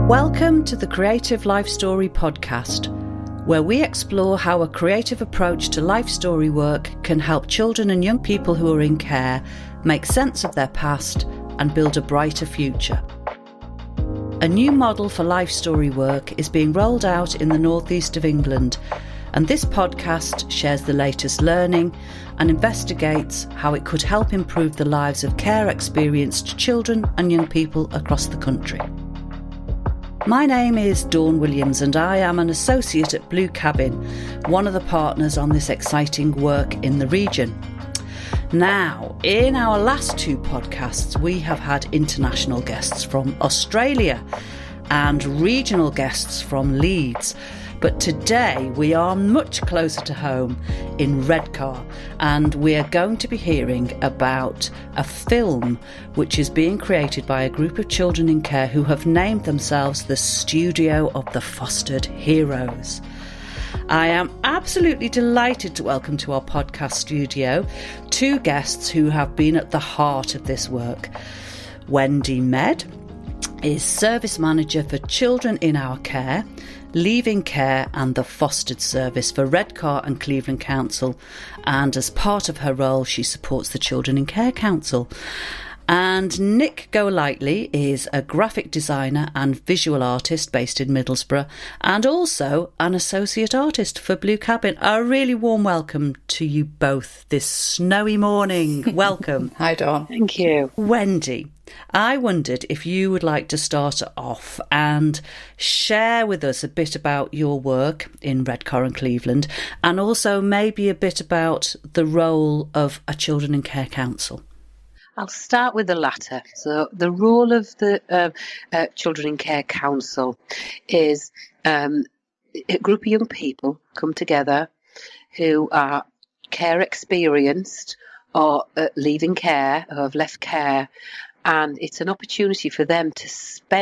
Welcome to the Creative Life Story podcast, where we explore how a creative approach to life story work can help children and young people who are in care make sense of their past and build a brighter future. A new model for life story work is being rolled out in the northeast of England, and this podcast shares the latest learning and investigates how it could help improve the lives of care-experienced children and young people across the country. My name is Dawn Williams and I am an associate at Blue Cabin, one of the partners on this exciting work in the region. Now, in our last two podcasts, we have had international guests from Australia and regional guests from Leeds. But today we are much closer to home in Redcar, and we are going to be hearing about a film which is being created by a group of children in care who have named themselves the Studio of the Fostered Heroes. I am absolutely delighted to welcome to our podcast studio two guests who have been at the heart of this work. Wendy Med is Service Manager for Children in Our Care, Leaving Care and the Fostered Service for Redcar and Cleveland Council, and as part of her role she supports the Children in Care Council. And Nick Golightly is a graphic designer and visual artist based in Middlesbrough and also an associate artist for Blue Cabin. A really warm welcome to you both this snowy morning. Welcome. Hi, Dawn. Thank you. Wendy, I wondered if you would like to start off and share with us a bit about your work in Redcar and Cleveland, and also maybe a bit about the role of a Children in Care Council. I'll start with the latter. So the role of the Children in Care Council is a group of young people come together who are care experienced or leaving care or have left care, and it's an opportunity for them to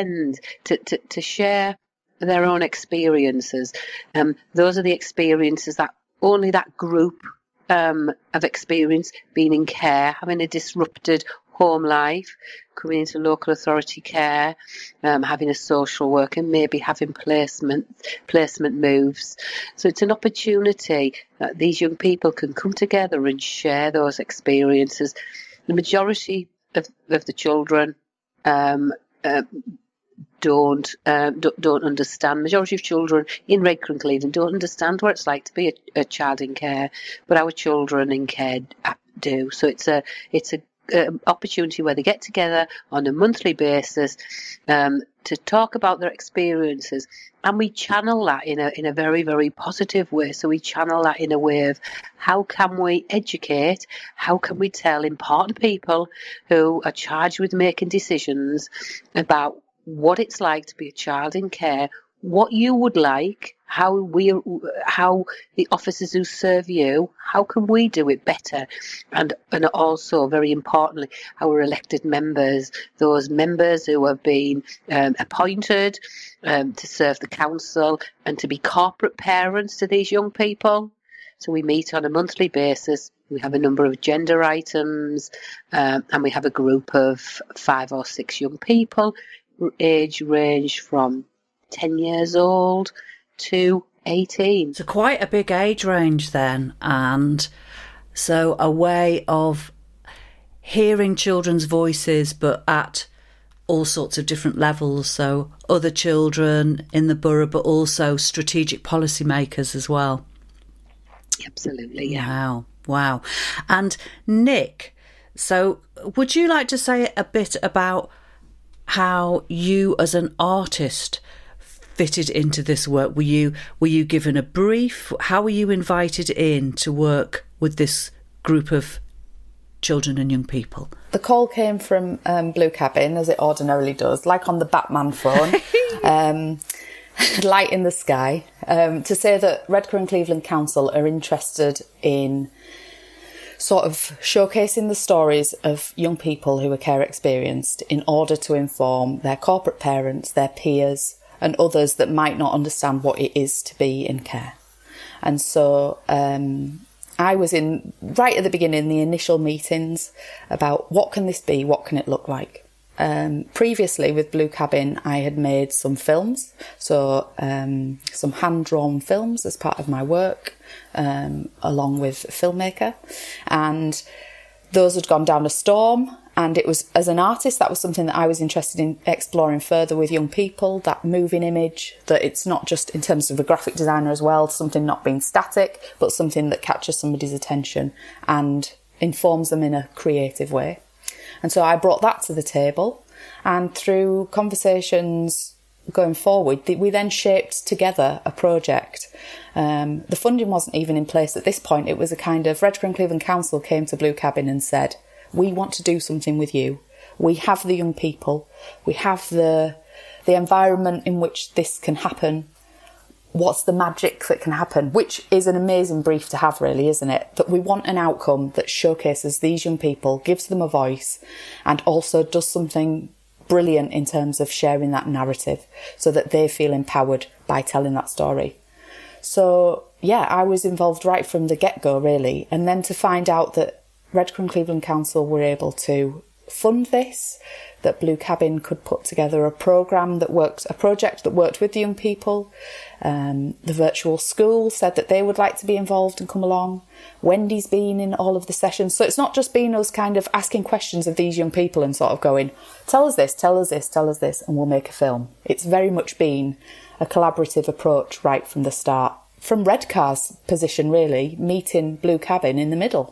to share their own experiences. Those are the experiences that only that group of experience, being in care, having a disrupted home life, coming into local authority care, having a social worker, maybe having placement moves. So it's an opportunity that these young people can come together and share those experiences. The majority of the children don't understand. Majority of children in Redcar and Cleveland don't understand what it's like to be a child in care, but our children in care do. So it's a opportunity where they get together on a monthly basis to talk about their experiences, and we channel that in a very, very positive way. So we channel that in a way of how can we educate, how can we tell important people who are charged with making decisions about what it's like to be a child in care, what you would like, how the officers who serve you, how can we do it better, and also very importantly, our elected members, those members who have been appointed to serve the council and to be corporate parents to these young people. So we meet on a monthly basis. We have a number of gender items, and we have a group of 5 or 6 young people, age range from 10 years old to 18. So quite a big age range then, and so a way of hearing children's voices but at all sorts of different levels, so other children in the borough but also strategic policymakers as well. Absolutely, yeah. Wow. And Nick, so would you like to say a bit about how you as an artist fitted into this work? Were you given a brief? How were you invited in to work with this group of children and young people? The call came from Blue Cabin, as it ordinarily does, like on the Batman phone, light in the sky, to say that Redcar and Cleveland Council are interested in sort of showcasing the stories of young people who are care experienced in order to inform their corporate parents, their peers and others that might not understand what it is to be in care. And so I was in right at the beginning, the initial meetings about what can this be, what can it look like. Previously with Blue Cabin, I had made some films, so some hand-drawn films as part of my work, along with a filmmaker, and those had gone down a storm. And it was, as an artist, that was something that I was interested in exploring further with young people, that moving image, that it's not just in terms of a graphic designer as well, something not being static, but something that captures somebody's attention and informs them in a creative way. And so I brought that to the table, and through conversations going forward, we then shaped together a project. The funding wasn't even in place at this point. It was a kind of, Redcar and Cleveland Council came to Blue Cabin and said, we want to do something with you. We have the young people. We have the environment in which this can happen. What's the magic that can happen? Which is an amazing brief to have, really, isn't it? That we want an outcome that showcases these young people, gives them a voice, and also does something brilliant in terms of sharing that narrative so that they feel empowered by telling that story. So, yeah, I was involved right from the get-go, really. And then to find out that Redcar and Cleveland Council were able to fund this, that Blue Cabin could put together a project that worked with the young people. The virtual school said that they would like to be involved and come along. Wendy's been in all of the sessions. So it's not just been us kind of asking questions of these young people and sort of going, tell us this, tell us this, tell us this, and we'll make a film. It's very much been a collaborative approach right from the start. From Redcar's position, really, meeting Blue Cabin in the middle.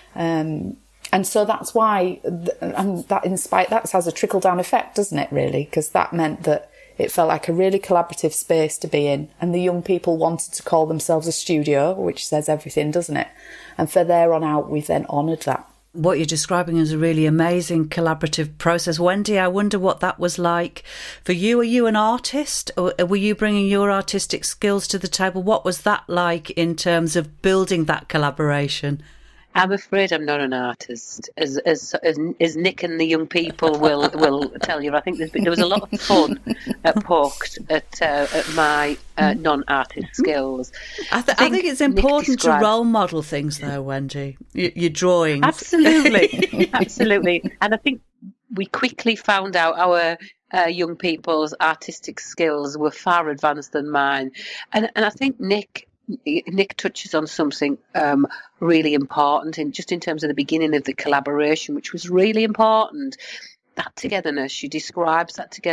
And so that's why, and that has a trickle-down effect, doesn't it, really? Because that meant that it felt like a really collaborative space to be in, and the young people wanted to call themselves a studio, which says everything, doesn't it? And for there on out, we've then honoured that. What you're describing is a really amazing collaborative process. Wendy, I wonder what that was like for you. Are you an artist, or were you bringing your artistic skills to the table? What was that like in terms of building that collaboration? I'm afraid I'm not an artist, as Nick and the young people will tell you. I think there was a lot of fun poked at my non-artist skills. I think it's important to role model things, though, Wendy. Your drawings, absolutely, absolutely. And I think we quickly found out our young people's artistic skills were far advanced than mine, and I think Nick touches on something really important in terms of the beginning of the collaboration, which was really important. That togetherness, she described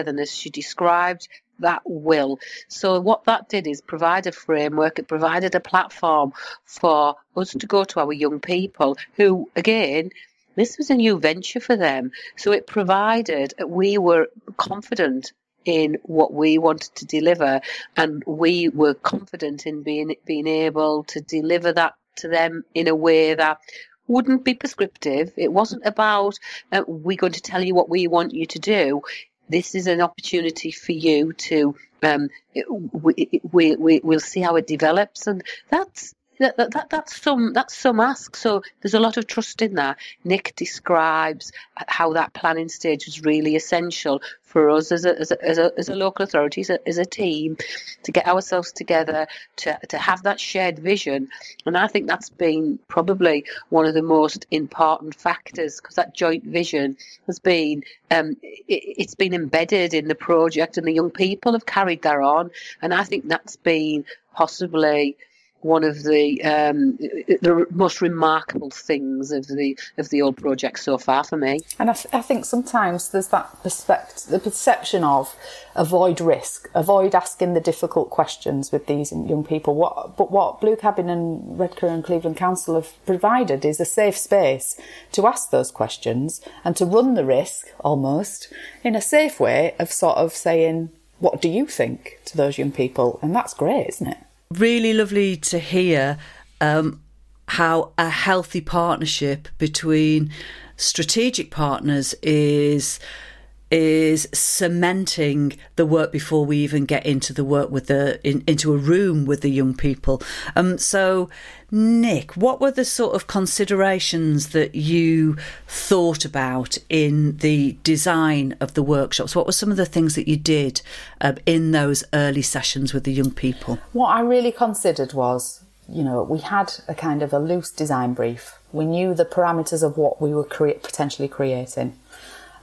that will. So what that did is provide a framework, it provided a platform for us to go to our young people who, again, this was a new venture for them. So it provided, we were confident in what we wanted to deliver, and we were confident in being able to deliver that to them in a way that wouldn't be prescriptive. It wasn't about we're going to tell you what we want you to do. This is an opportunity for you to we'll see how it develops, and that's some ask. So there's a lot of trust in that. Nick describes how that planning stage was really essential for us as a local authority, as a team, to get ourselves together, to have that shared vision. And I think that's been probably one of the most important factors, because that joint vision has been it's been embedded in the project, and the young people have carried that on. And I think that's been possibly one of the most remarkable things of the old project so far for me. And I think sometimes there's that the perception of avoid risk, avoid asking the difficult questions with these young people. What Blue Cabin and Redcar and Cleveland Council have provided is a safe space to ask those questions and to run the risk, almost, in a safe way of sort of saying, what do you think, to those young people? And that's great, isn't it? Really lovely to hear how a healthy partnership between strategic partners is cementing the work before we even get into the work with into a room with the young people. So, Nick, what were the sort of considerations that you thought about in the design of the workshops? What were some of the things that you did in those early sessions with the young people? What I really considered was, we had a kind of a loose design brief. We knew the parameters of what we were potentially creating.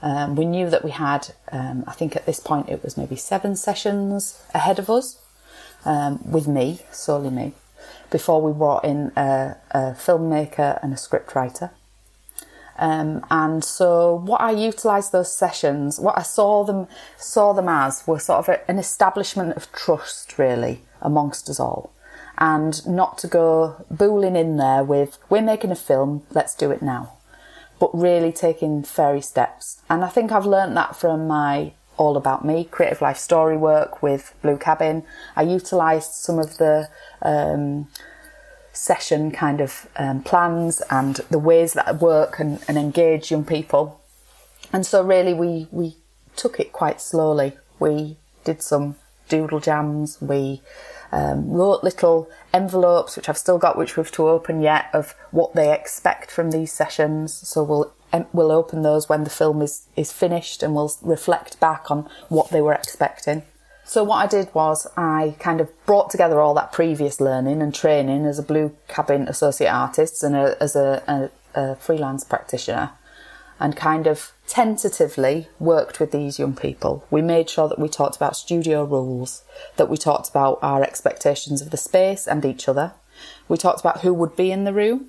We knew that we had, I think at this point it was maybe 7 sessions ahead of us, with me, solely me, before we brought in a filmmaker and a scriptwriter. And so what I utilised those sessions, what I saw them as, were sort of an establishment of trust, really, amongst us all. And not to go booling in there with, we're making a film, let's do it now. But really taking fairy steps. And I think I've learnt that from my All About Me creative life story work with Blue Cabin. I utilised some of the session kind of plans and the ways that I work and engage young people. And so really we took it quite slowly. We did some doodle jams. We wrote little envelopes, which I've still got, which we've to open yet, of what they expect from these sessions. So we'll open those when the film is finished, and we'll reflect back on what they were expecting. So what I did was I kind of brought together all that previous learning and training as a Blue Cabin associate artist and as a freelance practitioner, and kind of tentatively worked with these young people. We made sure that we talked about studio rules, that we talked about our expectations of the space and each other. We talked about who would be in the room.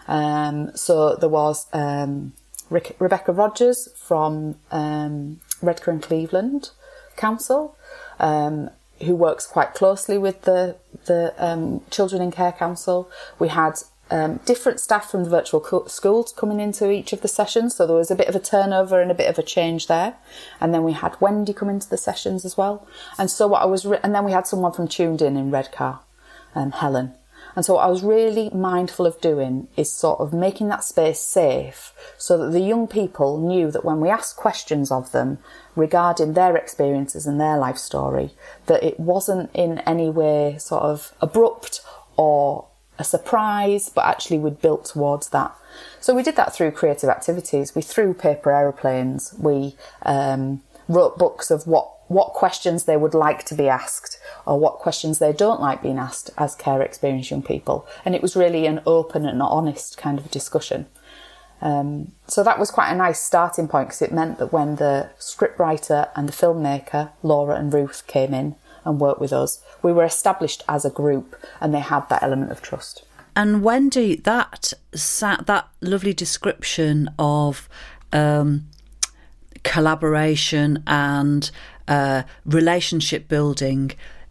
So there was Rebecca Rogers from Redcar and Cleveland Council, who works quite closely with the Children in Care Council. We had different staff from the virtual schools coming into each of the sessions, so there was a bit of a turnover and a bit of a change there. And then we had Wendy come into the sessions as well. And so and then we had someone from Tuned in Redcar, Helen. And so what I was really mindful of doing is sort of making that space safe, so that the young people knew that when we asked questions of them regarding their experiences and their life story, that it wasn't in any way sort of abrupt or a surprise, but actually we'd built towards that. So we did that through creative activities. We threw paper aeroplanes. We wrote books of what questions they would like to be asked, or what questions they don't like being asked as care experienced young people. And it was really an open and honest kind of discussion. So that was quite a nice starting point, because it meant that when the scriptwriter and the filmmaker, Laura and Ruth, came in and worked with us, we were established as a group, and they had that element of trust. And Wendy, that lovely description of collaboration and relationship building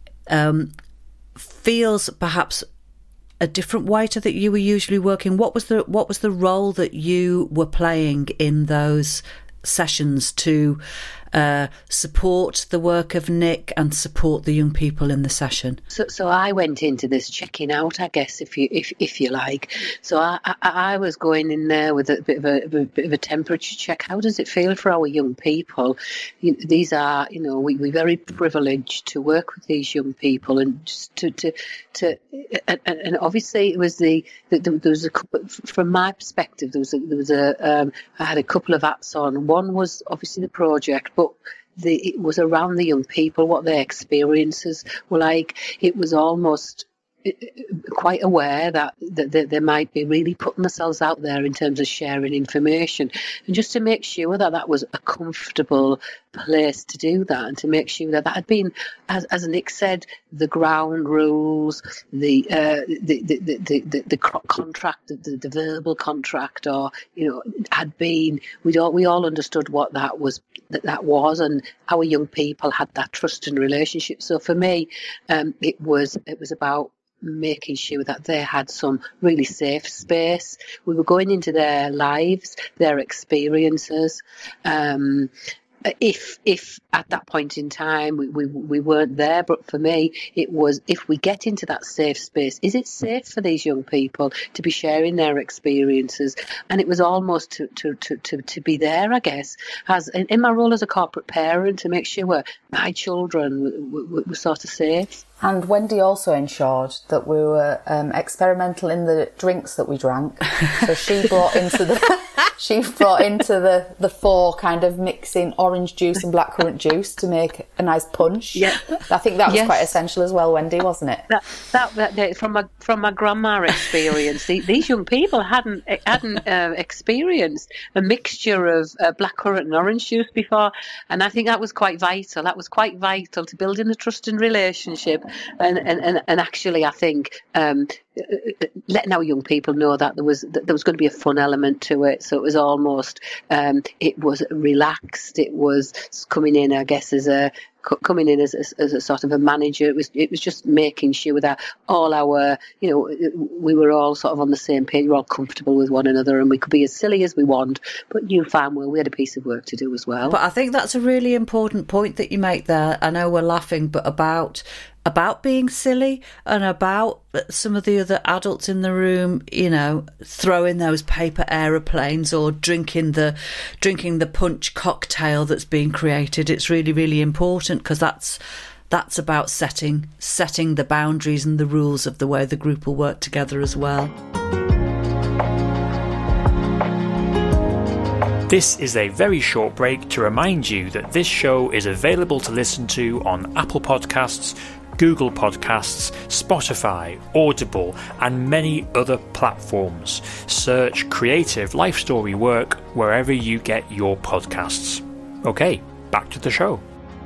feels perhaps a different way to that you were usually working. What was the role that you were playing in those sessions to support the work of Nick and support the young people in the session? So I went into this checking out, I guess, if you like. So I was going in there with a bit of a temperature check. How does it feel for our young people? These are, we're very privileged to work with these young people, and just and obviously it was there was a couple, from my perspective, I had a couple of hats on. One was obviously the project, but it was around the young people, what their experiences were like. It was almost quite aware that they might be really putting themselves out there in terms of sharing information, and just to make sure that was a comfortable place to do that, and to make sure that had been, as Nick said, the ground rules, the contract, the verbal contract, or had been, we all understood what that was, and our young people had that trust and relationship. So for me, it was about making sure that they had some really safe space. We were going into their lives, their experiences. If at that point in time we weren't there, but for me it was, if we get into that safe space, is it safe for these young people to be sharing their experiences? And it was almost to be there, I guess, as in my role as a corporate parent, to make sure my children were sort of safe. And Wendy also ensured that we were experimental in the drinks that we drank. So she brought into the she brought into the fore kind of mixing orange juice and blackcurrant juice to make a nice punch. Yeah. I think that was quite essential as well, Wendy, wasn't it? That from my grandma experience, these young people hadn't experienced a mixture of blackcurrant and orange juice before, and I think that was quite vital. That was quite vital to building the trust and relationship, and actually, I think letting our young people know that there was going to be a fun element to it. So it was almost it was relaxed. It was coming in, I guess, as a sort of a manager. It was just making sure that all our, we were all sort of on the same page. We were all comfortable with one another, and we could be as silly as we want. But you found, well, we had a piece of work to do as well. But I think that's a really important point that you make there. I know we're laughing, but about being silly and about some of the other adults in the room, throwing those paper aeroplanes or drinking the punch cocktail that's being created. It's really, really important, because that's about setting the boundaries and the rules of the way the group will work together as well. This is a very short break to remind you that this show is available to listen to on Apple Podcasts, Google Podcasts, Spotify, Audible, and many other platforms. Search Creative Life Story Work wherever you get your podcasts. Okay, back to the show.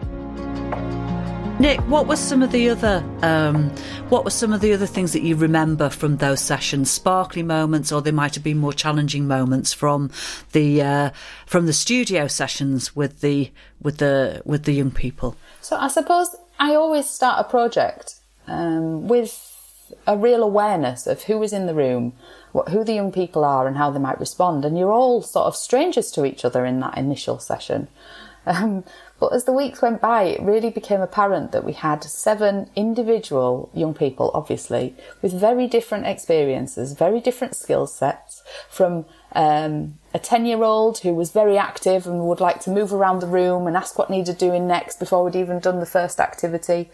Nick, what were some of the other things that you remember from those sessions? Sparkly moments, or they might have been more challenging moments from the studio sessions with the young people. So I suppose I always start a project with a real awareness of who is in the room, who the young people are, and how they might respond. And you're all sort of strangers to each other in that initial session. But as the weeks went by, it really became apparent that we had 7 individual young people, obviously, with very different experiences, very different skill sets, from a 10-year-old who was very active and would like to move around the room and ask what needed doing next before we'd even done the first activity,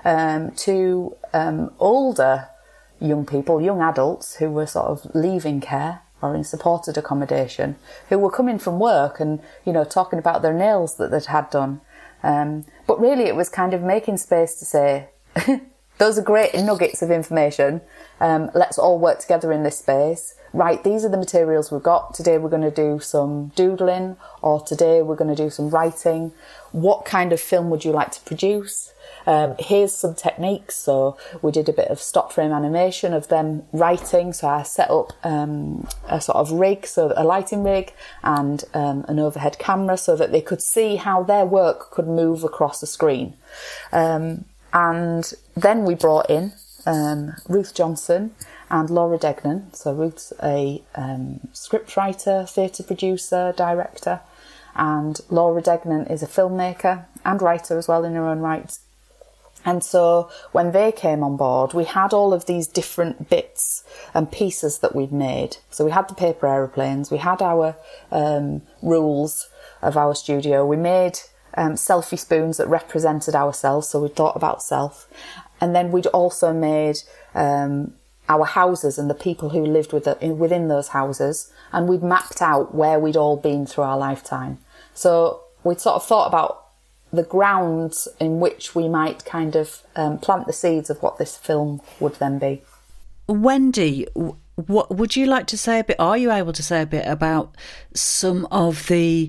to older young people, young adults who were sort of leaving care or in supported accommodation, who were coming from work and, talking about their nails that they'd had done. But really it was kind of making space to say, those are great nuggets of information. Let's all work together in this space. Right, these are the materials we've got. Today we're going to do some doodling, or today we're going to do some writing. What kind of film would you like to produce? Here's some techniques. So we did a bit of stop frame animation of them writing. So I set up a sort of rig, so a lighting rig and an overhead camera, so that they could see how their work could move across the screen. And then we brought in Ruth Johnson and Laura Degnan. So Ruth's a scriptwriter, theatre producer, director, and Laura Degnan is a filmmaker and writer as well in her own right. And so when they came on board, we had all of these different bits and pieces that we'd made. So we had the paper aeroplanes, we had our rules of our studio, we made selfie spoons that represented ourselves, so we thought about self. And then we'd also made our houses and the people who lived within those houses, and we'd mapped out where we'd all been through our lifetime. So we'd sort of thought about the grounds in which we might kind of plant the seeds of what this film would then be. Wendy, what would you like to say a bit? Are you able to say a bit about some of the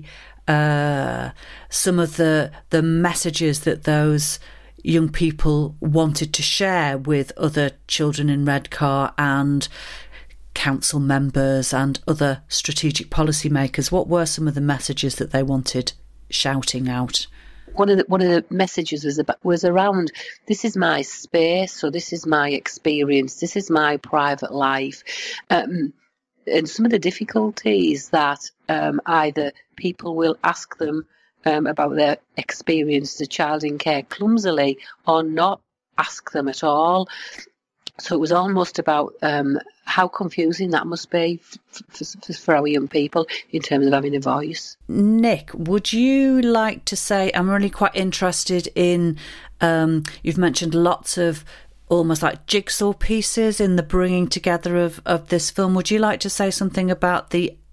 messages that those young people wanted to share with other children in Redcar and council members and other strategic policymakers? What were some of the messages that they wanted shouting out? One of the messages was around, this is my space, so this is my experience, this is my private life, and some of the difficulties that either people will ask them about their experience as a child in care clumsily, or not ask them at all. So it was almost about how confusing that must be for our young people in terms of having a voice. Nick, would you like to say, I'm really quite interested in, you've mentioned lots of almost like jigsaw pieces in the bringing together of this film. Would you like to say something about the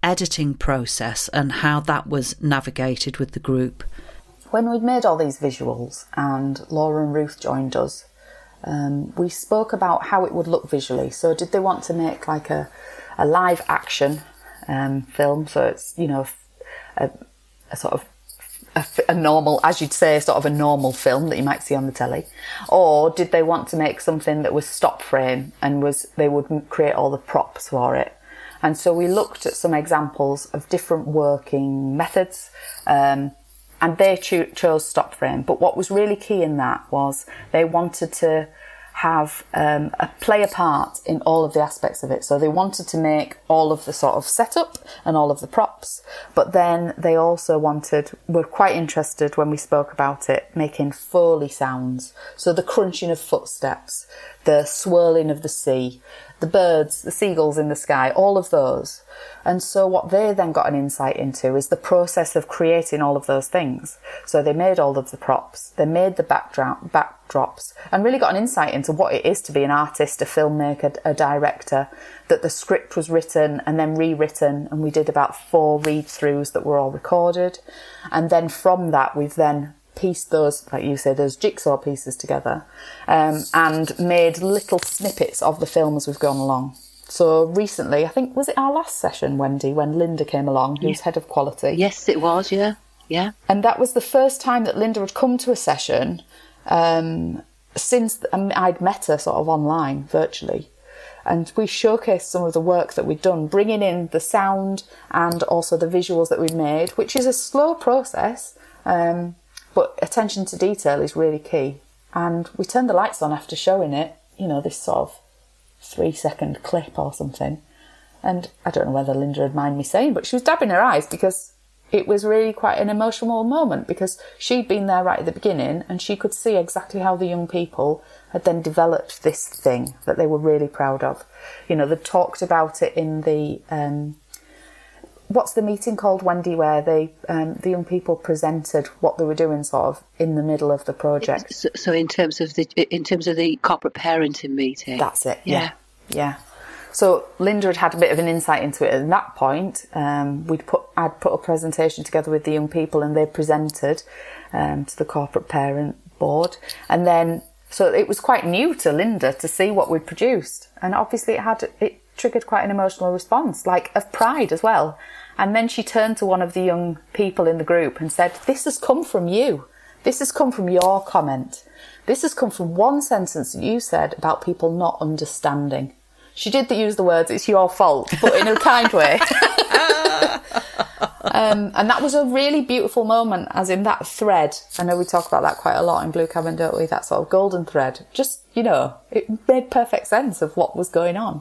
editing process and how that was navigated with the group. When we'd made all these visuals and Laura and Ruth joined us, we spoke about how it would look visually. So did they want to make like a live action film? So it's, you know, a sort of a normal, as you'd say, sort of a normal film that you might see on the telly? Or did they want to make something that was stop frame and they would create all the props for it? And so we looked at some examples of different working methods, and they chose stop frame. But what was really key in that was they wanted to have play a part in all of the aspects of it. So they wanted to make all of the sort of setup and all of the props, but then they also were quite interested when we spoke about it, making Foley sounds. So the crunching of footsteps, the swirling of the sea, the birds, the seagulls in the sky, all of those. And so what they then got an insight into is the process of creating all of those things. So they made all of the props, they made the backdrops, and really got an insight into what it is to be an artist, a filmmaker, a director, that the script was written and then rewritten, and we did about 4 read-throughs that were all recorded. And then from that, we've then pieced those, like you say, those jigsaw pieces together, and made little snippets of the film as we've gone along. So recently, I think, was it our last session, Wendy, when Linda came along, who's head of quality? Yes, it was, yeah. And that was the first time that Linda had come to a session since I'd met her sort of online, virtually. And we showcased some of the work that we'd done, bringing in the sound and also the visuals that we'd made, which is a slow process, but attention to detail is really key. And we turned the lights on after showing it, you know, this sort of 3-second clip or something. And I don't know whether Linda would mind me saying, but she was dabbing her eyes because it was really quite an emotional moment, because she'd been there right at the beginning and she could see exactly how the young people had then developed this thing that they were really proud of. You know, they talked about it in the what's the meeting called, Wendy, where the young people presented what they were doing sort of in the middle of the project? So in terms of the corporate parenting meeting. That's it. Yeah. So Linda had a bit of an insight into it at that point. I'd put a presentation together with the young people, and they presented to the corporate parent board, and then so it was quite new to Linda to see what we'd produced, and obviously it triggered quite an emotional response, like of pride as well. And then she turned to one of the young people in the group and said, "This has come from you. This has come from your comment. This has come from one sentence that you said about people not understanding." She did use the words, "It's your fault," but in a kind way. And that was a really beautiful moment, as in that thread. I know we talk about that quite a lot in Blue Cabin, don't we? That sort of golden thread. Just, you know, it made perfect sense of what was going on.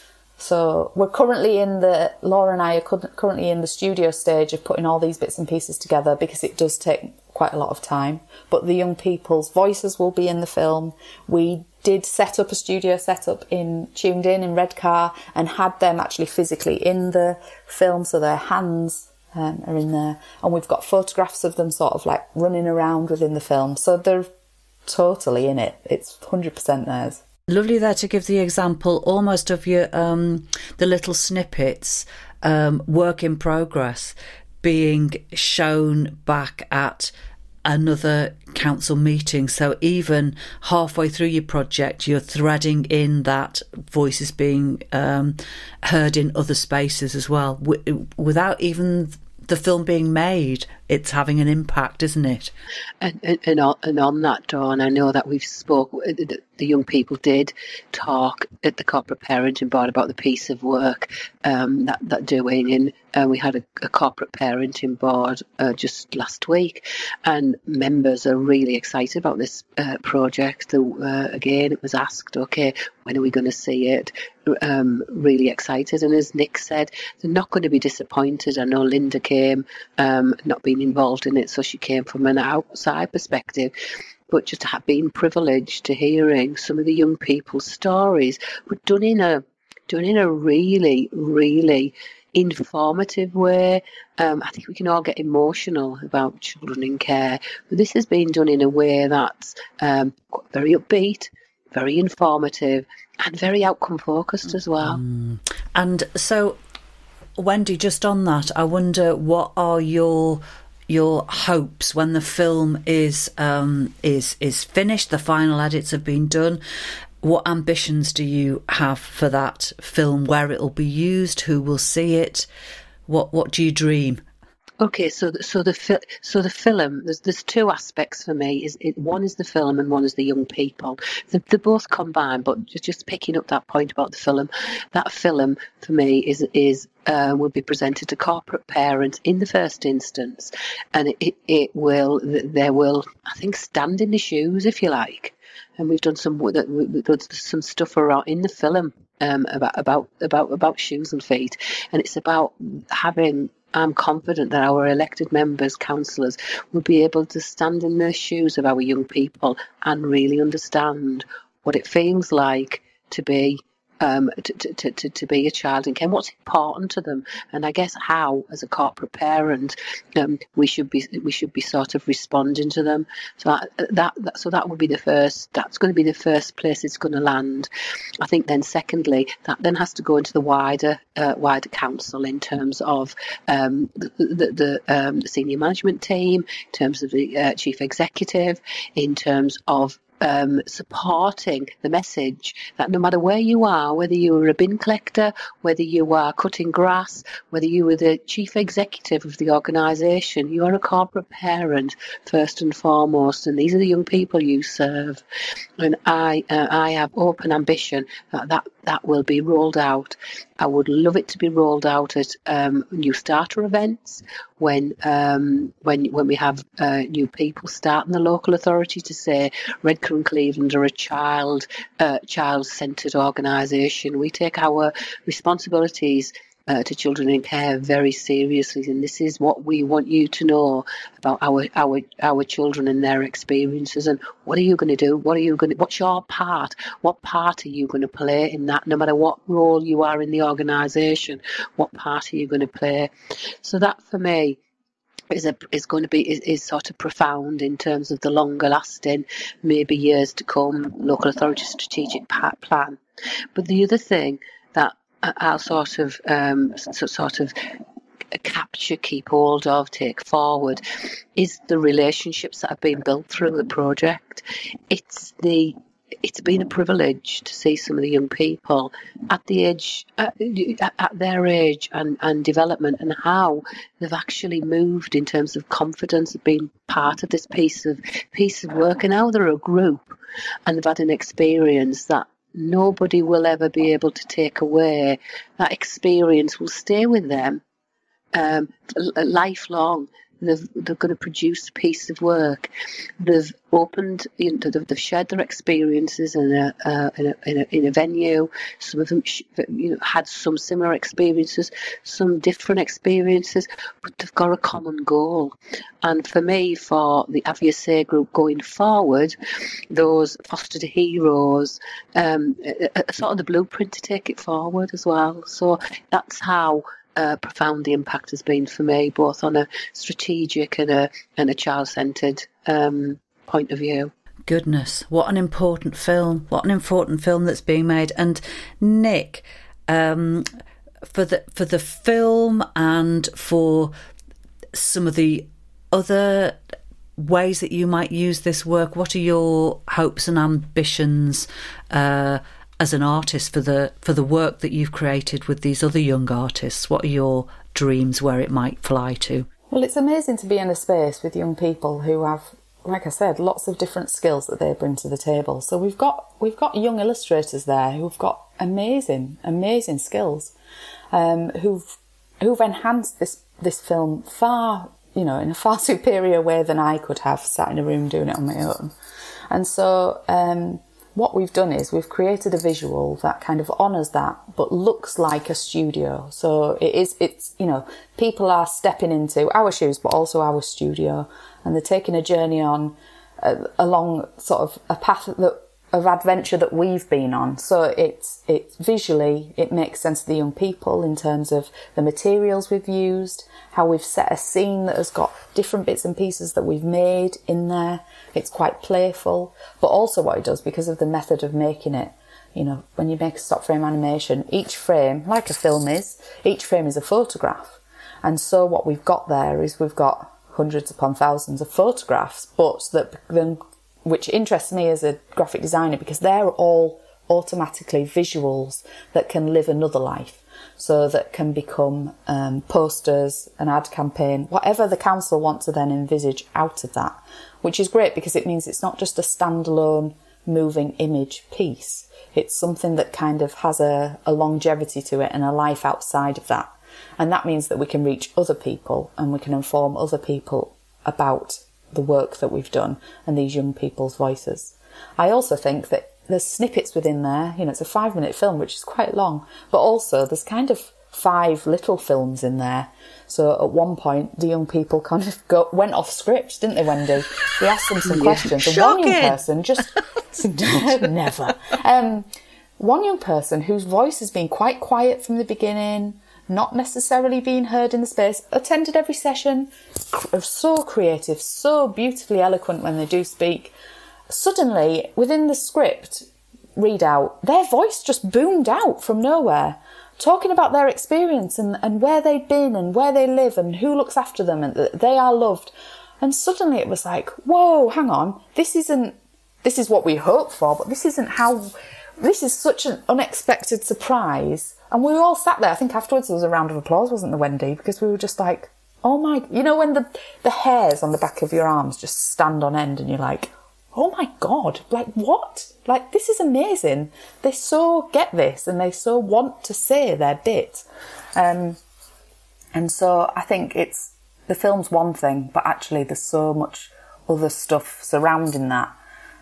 So we're currently Laura and I are currently in the studio stage of putting all these bits and pieces together, because it does take quite a lot of time. But the young people's voices will be in the film. We did set up a studio setup tuned in Redcar, and had them actually physically in the film, so their hands are in there. And we've got photographs of them sort of like running around within the film. So they're totally in it. It's 100% theirs. Lovely there to give the example almost of your the little snippets, work in progress, being shown back at another council meeting. So even halfway through your project, you're threading in that voices being heard in other spaces as well, without even the film being made. It's having an impact, isn't it? And on that, Dawn, I know that we've the young people did talk at the corporate parenting board about the piece of work that doing, and we had a corporate parenting board just last week, and members are really excited about this project. Again, it was asked, okay, when are we going to see it? Really excited, and as Nick said, they're not going to be disappointed. I know Linda came, not being involved in it, so she came from an outside perspective, but just been privileged to hearing some of the young people's stories, but done in a really, really informative way. I think we can all get emotional about children in care, but this has been done in a way that's very upbeat, very informative, and very outcome focused as well. And so Wendy, just on that, I wonder what are your hopes when the film is finished, the final edits have been done? What ambitions do you have for that film, where it'll be used, who will see it? What do you dream? Okay, so the film. There's two aspects for me. One is the film and one is the young people. They're both combined, but just picking up that point about the film. That film for me will be presented to corporate parents in the first instance, and they will, I think, stand in the shoes, if you like. And we've done some stuff around in the film about shoes and feet, and it's about having. I'm confident that our elected members, councillors, will be able to stand in the shoes of our young people and really understand what it feels like to be to be a child in care, what's important to them, and I guess how, as a corporate parent, we should be sort of responding to them. So that would be the first. That's going to be the first place it's going to land. I think then, secondly, that then has to go into the wider council in terms of the senior management team, in terms of the chief executive, in terms of supporting the message that no matter where you are, whether you are a bin collector, whether you are cutting grass, whether you are the chief executive of the organisation, you are a corporate parent first and foremost, and these are the young people you serve. And I have open ambition that will be rolled out. I would love it to be rolled out at new starter events when we have new people starting the local authority to say Redcar and Cleveland are a child-centred organisation. We take our responsibilities to children in care very seriously, and this is what we want you to know about our children and their experiences. And what are you going to do? What's your part? What part are you going to play in that? No matter what role you are in the organisation, what part are you going to play? So that for me is going to be sort of profound in terms of the longer lasting, maybe years to come, local authority strategic plan. But the other thing that I'll sort of capture, keep hold of, take forward, is the relationships that have been built through the project. It's been a privilege to see some of the young people at their age and development, and how they've actually moved in terms of confidence of being part of this piece of work, and now they're a group and they've had an experience that nobody will ever be able to take away. That experience will stay with them lifelong. They're going to produce a piece of work. They've opened, they've shared their experiences in a venue. Some of them, had some similar experiences, some different experiences, but they've got a common goal. And for me, for the AVSA group going forward, those fostered heroes, are sort of the blueprint to take it forward as well. So that's how profound the impact has been for me, both on a strategic and a child-centred point of view. Goodness, what an important film! What an important film that's being made. And Nick, for the film and for some of the other ways that you might use this work, what are your hopes and ambitions as an artist for the work that you've created with these other young artists? What are your dreams where it might fly to? Well, it's amazing to be in a space with young people who have, like I said, lots of different skills that they bring to the table. So we've got young illustrators there who've got amazing skills, who've enhanced this film far, in a far superior way than I could have sat in a room doing it on my own. And so what we've done is we've created a visual that kind of honours that, but looks like a studio. So it's people are stepping into our shoes, but also our studio, and they're taking a journey on along sort of a path of adventure that we've been on. So it's visually, it makes sense to the young people in terms of the materials we've used, how we've set a scene that has got different bits and pieces that we've made in there. It's quite playful, but also what it does, because of the method of making it, You know, when you make a stop frame animation, each frame, like a film is, each frame is a photograph. And so what we've got there is we've got hundreds upon thousands of photographs, which interests me as a graphic designer, because they're all automatically visuals that can live another life. So that can become posters, an ad campaign, whatever the council want to then envisage out of that, which is great because it means it's not just a standalone moving image piece. It's something that kind of has a longevity to it and a life outside of that. And that means that we can reach other people and we can inform other people about the work that we've done and these young people's voices. I also think that there's snippets within there. You know, it's a 5-minute film, which is quite long, but also there's kind of 5 little films in there. So at one point, the young people kind of went off script, didn't they, Wendy? We asked them some questions. And one young person just... Never. One young person whose voice has been quite quiet from the beginning, not necessarily being heard in the space, attended every session, so creative, so beautifully eloquent when they do speak. Suddenly, within the script readout, their voice just boomed out from nowhere, talking about their experience and where they'd been and where they live and who looks after them and that they are loved. And suddenly it was like, whoa, hang on, this is what we hoped for, but this is such an unexpected surprise. And we all sat there. I think afterwards there was a round of applause, wasn't there, Wendy? Because we were just like, oh my, you know, when the hairs on the back of your arms just stand on end and you're like, oh my God, like what? Like, this is amazing. They so get this and they so want to say their bit. And so I think the film's one thing, but actually there's so much other stuff surrounding that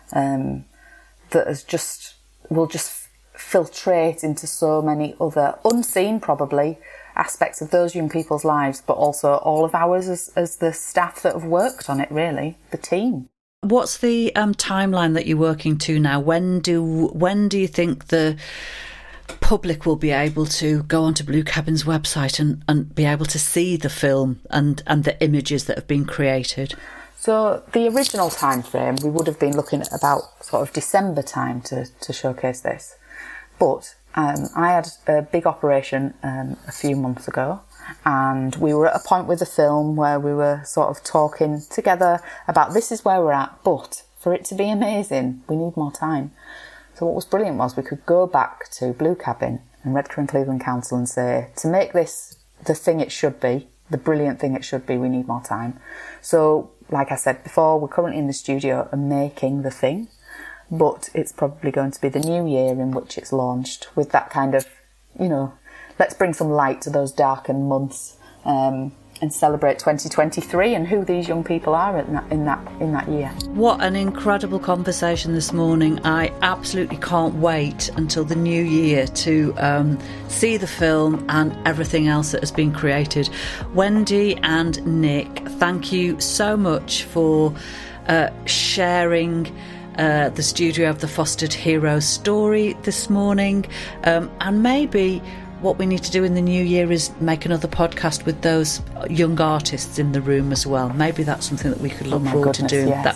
that will just filtrate into so many other unseen, probably, aspects of those young people's lives, but also all of ours as the staff that have worked on it, really, the team. What's the timeline that you're working to now? When do you think the public will be able to go onto Blue Cabin's website and be able to see the film and the images that have been created? So the original time frame, we would have been looking at about sort of December time to showcase this. But I had a big operation a few months ago, and we were at a point with the film where we were sort of talking together about this is where we're at, but for it to be amazing, we need more time. So what was brilliant was we could go back to Blue Cabin and Redcar and Cleveland Council and say, to make this the thing it should be, the brilliant thing it should be, we need more time. So, like I said before, we're currently in the studio and making the thing, but it's probably going to be the new year in which it's launched with that kind of, you know, let's bring some light to those darkened months and celebrate 2023 and who these young people are in that year. What an incredible conversation this morning. I absolutely can't wait until the new year to see the film and everything else that has been created. Wendy and Nick, thank you so much for sharing the studio of the Fostered Heroes story this morning, and maybe what we need to do in the new year is make another podcast with those young artists in the room as well. Maybe that's something that we could look forward to doing. Yes,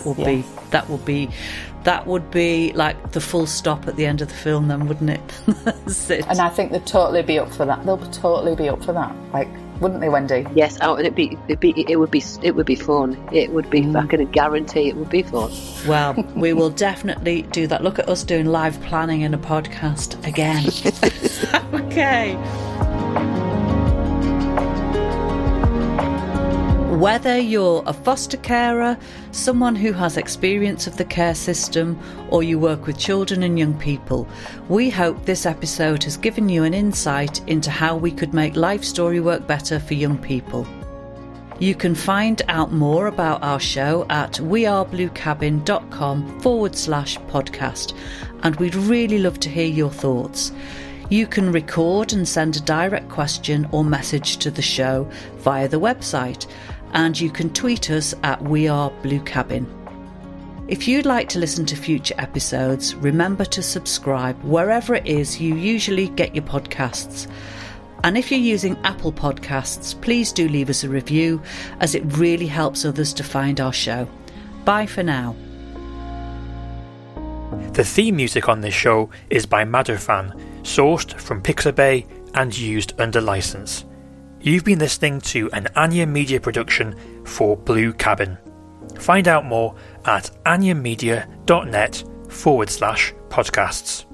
that would be like the full stop at the end of the film, then, wouldn't it? That's it. And I think they'd totally be up for that. They'll totally be up for that. Like, wouldn't they, Wendy? Yes, it would be fun. It would be. I can guarantee it would be fun. Well, we will definitely do that. Look at us doing live planning in a podcast again. Okay. Whether you're a foster carer, someone who has experience of the care system, or you work with children and young people, we hope this episode has given you an insight into how we could make life story work better for young people. You can find out more about our show at wearebluecabin.com/podcast, and we'd really love to hear your thoughts. You can record and send a direct question or message to the show via the website, and you can tweet us at wearebluecabin. If you'd like to listen to future episodes, remember to subscribe wherever it is you usually get your podcasts. And if you're using Apple Podcasts, please do leave us a review, as it really helps others to find our show. Bye for now. The theme music on this show is by Madderfan, sourced from Pixabay and used under license. You've been listening to an Anya Media production for Blue Cabin. Find out more at anyamedia.net/podcasts.